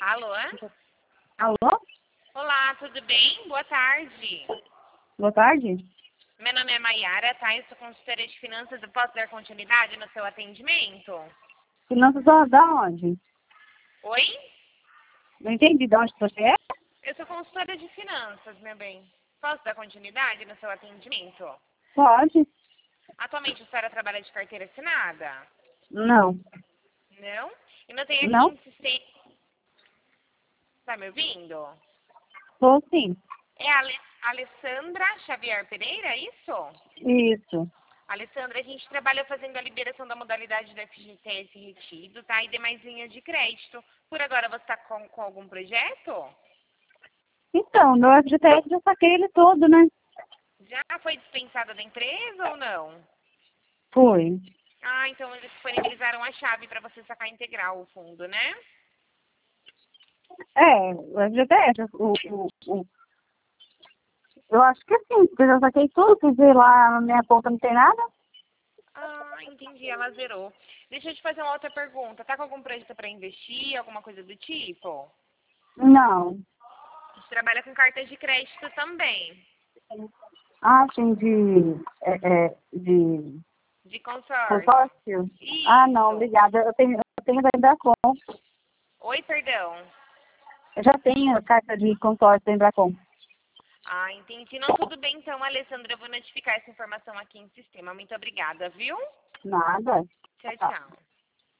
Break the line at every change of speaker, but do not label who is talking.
Alô?
Alô?
Olá, tudo bem? Boa tarde.
Boa tarde.
Meu nome é Maiara, tá? Eu sou consultora de finanças. Eu posso dar continuidade no seu atendimento?
Finanças da onde?
Oi?
Não entendi de onde você é?
Eu sou consultora de finanças, meu bem. Posso dar continuidade no seu atendimento?
Pode.
Atualmente a senhora trabalha de carteira assinada?
Não.
Não? E não tem aqui
Não?
em sistema... Tá me ouvindo?
Sou sim.
É a Alessandra Xavier Pereira, é isso?
Isso.
Alessandra, a gente trabalha fazendo a liberação da modalidade do FGTS retido, tá? E demais linhas de crédito. Por agora, você está com algum projeto?
Então, meu FGTS já saquei ele todo, né?
Já foi dispensada da empresa ou não?
Foi.
Ah, então eles disponibilizaram a chave para você sacar integral o fundo, né?
É, o FGTS, eu acho que sim, porque eu já saquei tudo, fui ver lá na minha conta, não tem nada.
Ah, entendi, ela zerou. Deixa eu te fazer uma outra pergunta. Tá com algum projeto para investir, alguma coisa do tipo?
Não.
A gente trabalha com cartas de crédito também,
Ah, sim, de
de consórcio.
consórcio? Ah, não,
Isso.
obrigada. Eu tenho da Embracon.
Oi, perdão.
Eu já tenho a carta de consórcio da Embracon.
Ah, entendi. Não, tudo bem então, Alessandra. Eu vou notificar essa informação aqui em sistema. Muito obrigada, viu?
Nada.
Tchau,
Tá.
tchau.